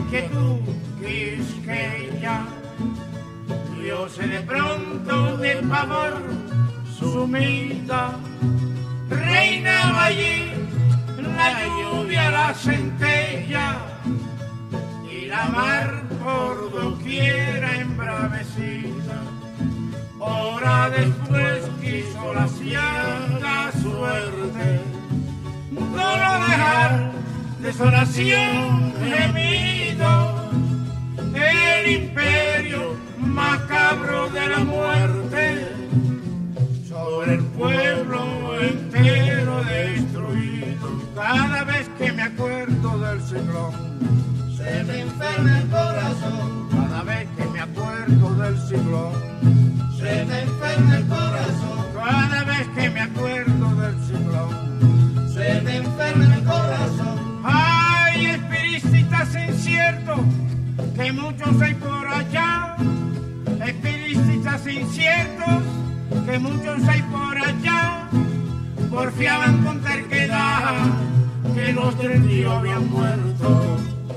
inquietud quisqueya. Yo sé de pronto de pavor sumida, reinaba allí la lluvia, la centella, y la mar por doquiera embravecida. Hora después quiso la ciega suerte solo dejar desolación, gemido, el imperio macabro de la muerte sobre el pueblo entero destruido. Cada vez que me acuerdo del ciclón se me enferma el corazón. Cada vez que me acuerdo del ciclón se me enferma el corazón. Cada vez que me acuerdo del ciclón se me enferma el corazón. Ay, espiritistas inciertos, que muchos hay por allá. Espiritistas inciertos, que muchos hay por allá. Porfiaban con terquedad que los del río habían muerto.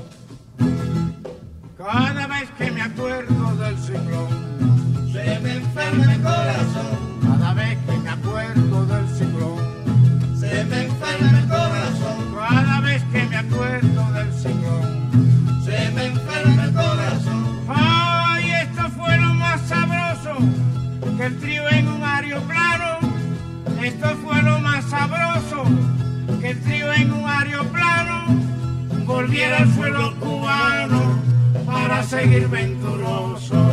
Cada vez que me acuerdo del ciclón se me enferma el corazón. Cada vez que me acuerdo del ciclón se me enferma el corazón. Cada vez que me acuerdo del ciclón se me enferma el corazón. Ay, esto fue lo más sabroso que el trío en un aeroplano. Esto fue lo más sabroso que el trío en un aeroplano volviera al suelo cubano para seguir venturoso.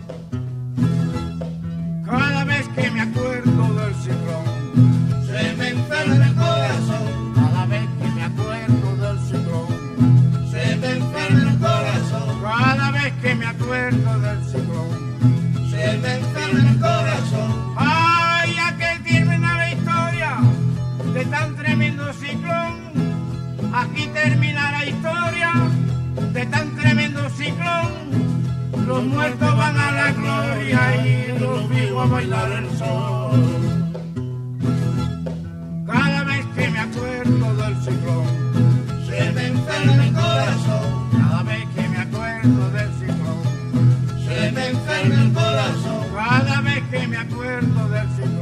Cada vez que me acuerdo del ciclón se me enferma el corazón. Cada vez que me acuerdo del ciclón se me enferma el corazón. Cada vez que me acuerdo del ciclón se me enferma el corazón. Ay, aquel termina la historia de tan tremendo ciclón. Aquí termina la historia de tan tremendo ciclón. Los muertos van a la gloria y los vivos a bailar el sol. Cada vez que me acuerdo del ciclón se me enferma el corazón. Cada vez que me acuerdo del ciclón se me enferma el corazón. Cada vez que me acuerdo del ciclón